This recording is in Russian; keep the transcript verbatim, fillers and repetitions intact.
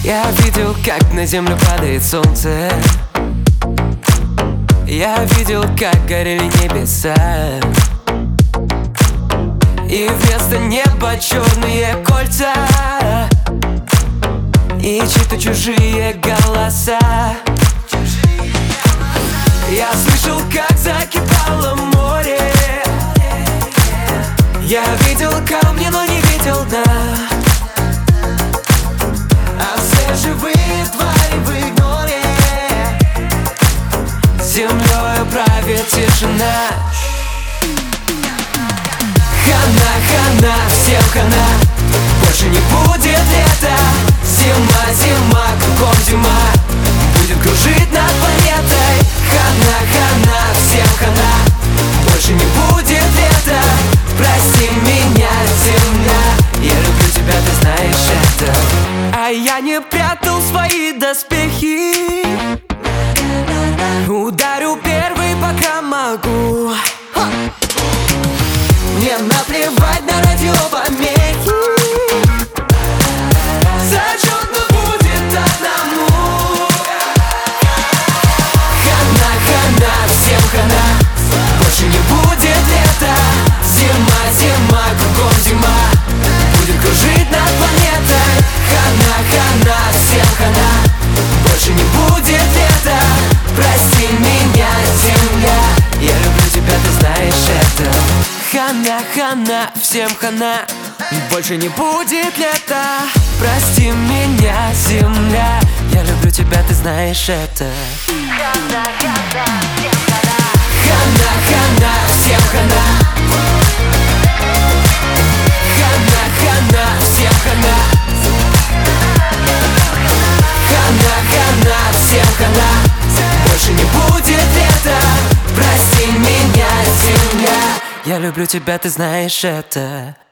Я видел, как на землю падает солнце. Я видел, как горели небеса. И вместо неба черные кольца и чьи-то чужие голоса. Я слышал, как закипало море. Я видел камни, но не видел дна. А все живые твари в игноре. Землёю правит тишина. Хана, хана, всем хана. Больше не будет лета. Зима, зима, кругом зима. Будет кружить над планетой. Хана, хана, всем хана. Больше не будет лета. Прости меня, земля. Я люблю тебя, ты знаешь это. А я не прятал свои доспехи. Ударю первый, пока могу. Мне наплевать на радиопомехи. Зачетно будет одному. Хана, хана, всем хана. Больше не будет лета. Зима, зима, кругом зима. Будет кружить над планетой. Хана, хана, всем хана. Больше не будет лета. Прости меня, земля. Я люблю тебя, ты знаешь это. Хана, хана, всем хана. Больше не будет лета. Прости меня, земля. Я люблю тебя, ты знаешь это. Хана, хана, всем хана. Хана, хана, всем хана. Хана, хана, всем хана. Хана, хана, всем хана. Больше не будет лета. Прости меня, земля. Я люблю тебя, ты знаешь это.